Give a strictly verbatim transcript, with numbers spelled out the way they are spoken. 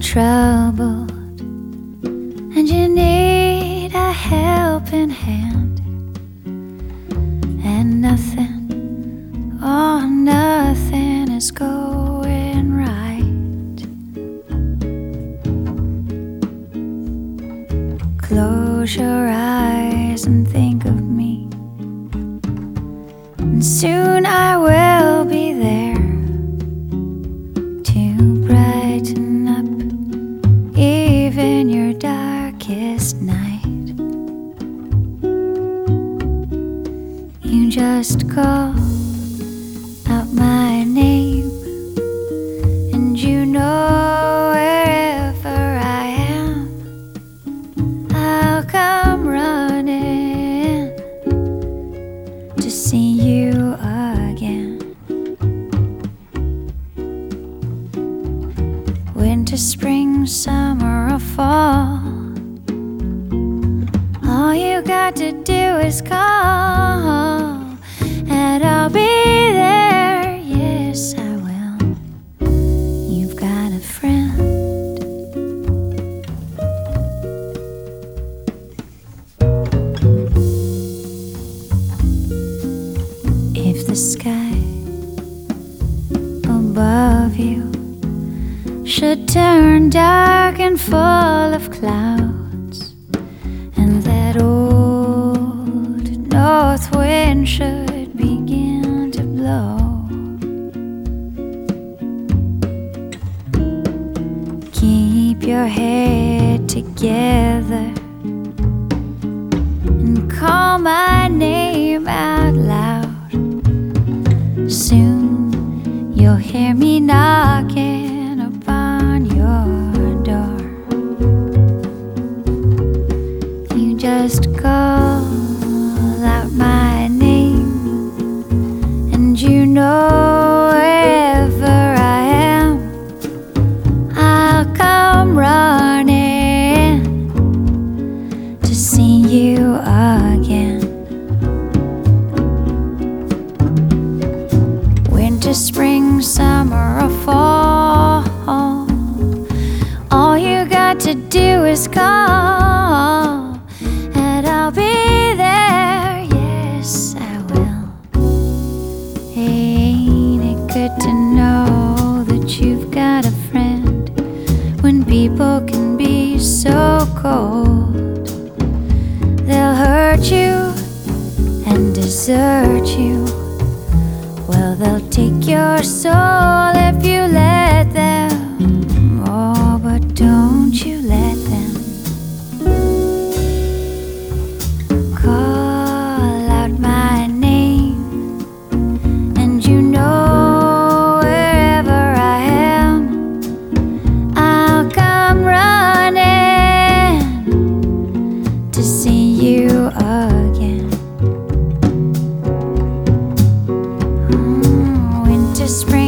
troubled and you need a helping hand, and nothing, oh nothing is going right. Close your eyes and think of me, and soon I will be there to brighten up even your darkest night. You just call out my name, and you know wherever I am, I'll come running to see you again. Winter, spring, summer, or fall, all you got to do is call, and I'll be there. Yes, I will. You've got a friend. If the sky above you should turn dark and full of clouds, and that old north wind should begin to blow, keep your head together and call my name out loud. Soon you'll hear me knocking upon your door. You just call out my name, and you know wherever I am, I'll come running to see you again. Winter, spring, summer, or fall, all you got to do is call, and I'll be there. Yes, I will. Ain't it good to know that you've got a friend when people can be so cold? They'll hurt you and desert you. Well, they'll take your soul if you let them. Oh, but don't you let them. Call out my name, and you know wherever I am, I'll come running to see you again. Winter, spring,